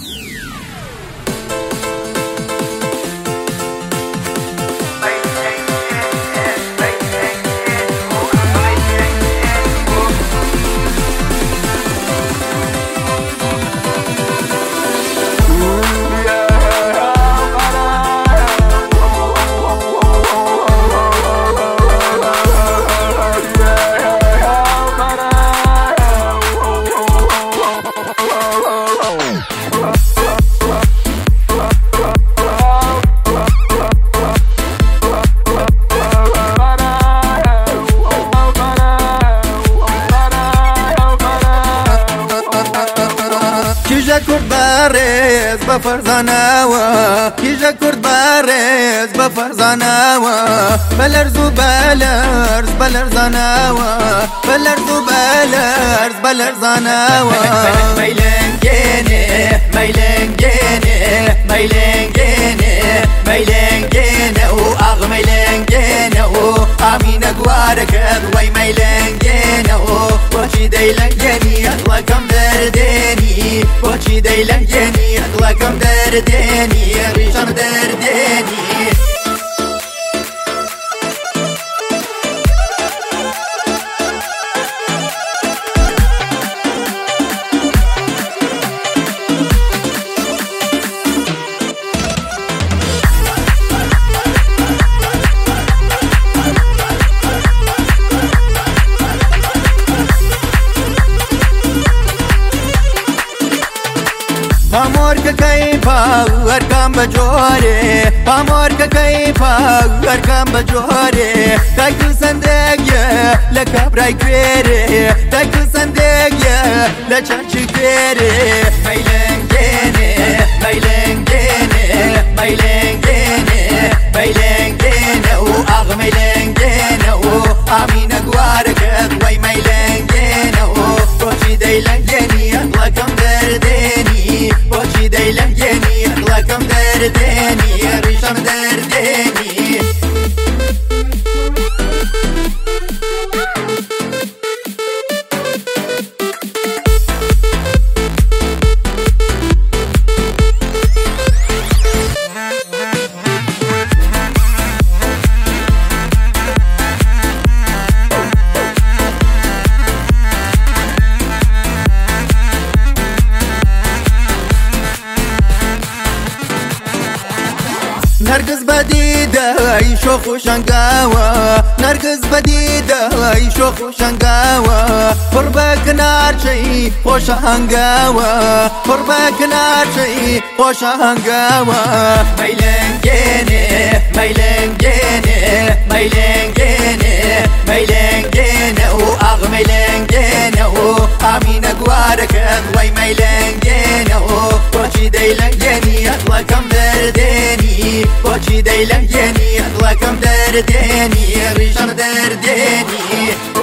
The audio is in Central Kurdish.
کیژە کورد بەڕێز بە فەرزانەوە کیژە کورد بەڕێز بە فەرزانەوە بەلەرز و بەلەرز بەلەرزانەوە بەلەرز و بەلەرز بەلەرزانەوە مەیلەنگێنێ مەیلەنگێنێ مەیلەنگێنێ مەیلەنگێنە و ئاغ مەیلەنگێنە و ئامینە گوارەکەت وەی مەیلەنگێنە و بۆچی دەیلەنگێنی ئەقڵەکەم دەردێنی بۆچی دەیلەنگێنی ئەقڵەکەم دەردێنی ڕیشەم دەردێنی پامۆرکە کەیفە هەرکام بە جۆرێ پامۆرکە کەیفە هەرکام بە جۆرێ تاکل سندێگیە لە کابرای کوێرێ تاکل سندێگیە لە چەرچی کوێرێ مەیلەنگێنێ مەیلەنگێنێ مەیلەنگێنێ مەیلەنگێنە و ئاغ مەیلەنگێنە و ئامینە گوارەکەت وەی مەیلەنگێنە و بۆچی دەیلەنگێنی ئەقڵەکەم دەردێنی بۆچی دەیلەنگێنی ئەقڵەکەم دەردێنی ڕیشەم دەردێنی نرگس بەدیدەی شۆخ و شەنگاوە نرگس بەدیدەی شۆخ و شەنگاوە پڕ بە کنارچەی خۆشە هەنگاوە پڕ بە کنارچەی خۆشە هەنگاوە مەیلەنگێنێ مەیلەنگێنێ مەیلەنگێنێ مەیلەنگێنە و ئاغ مەیلەنگێنە و ئامینە گوارەکەت وەی مەیلەنگێنە و بۆچی دەیلەنگێنی ئەقڵەکەم دەردێنی بۆچی دەیلەنگێنی ئەقڵەکەم دەردێنی ڕیشەم دەردێنی